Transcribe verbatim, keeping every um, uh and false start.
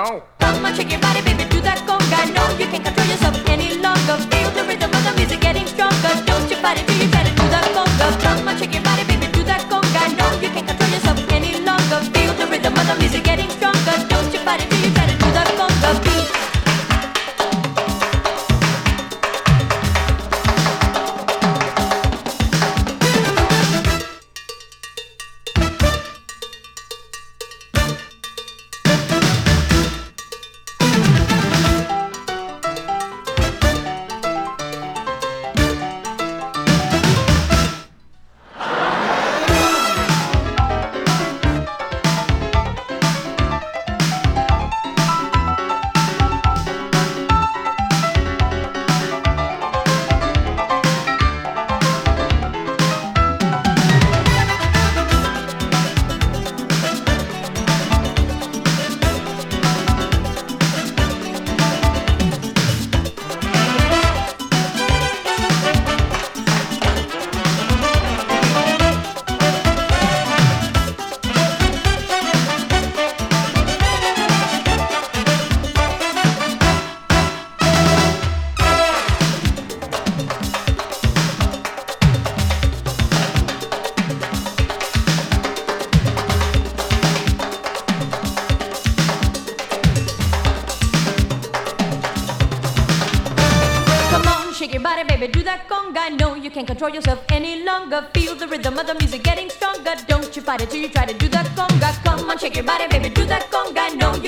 No. Come on, shake your body, baby, do that conga. No, you can't control yourself any longer. Feel the rhythm of the music getting stronger. Don't you fight it till you try to do that conga. Come on, shake your body, baby, do that conga. No, you can't control yourself any longer. Feel the rhythm of the music getting stronger. Don't you fight it till you try to do that conga beat. Shake your body, baby, do that conga. No, you can't control yourself any longer. Feel the rhythm of the music getting stronger. Don't you fight it till you try to do that conga. Come on, shake your body, baby, do that conga. No, you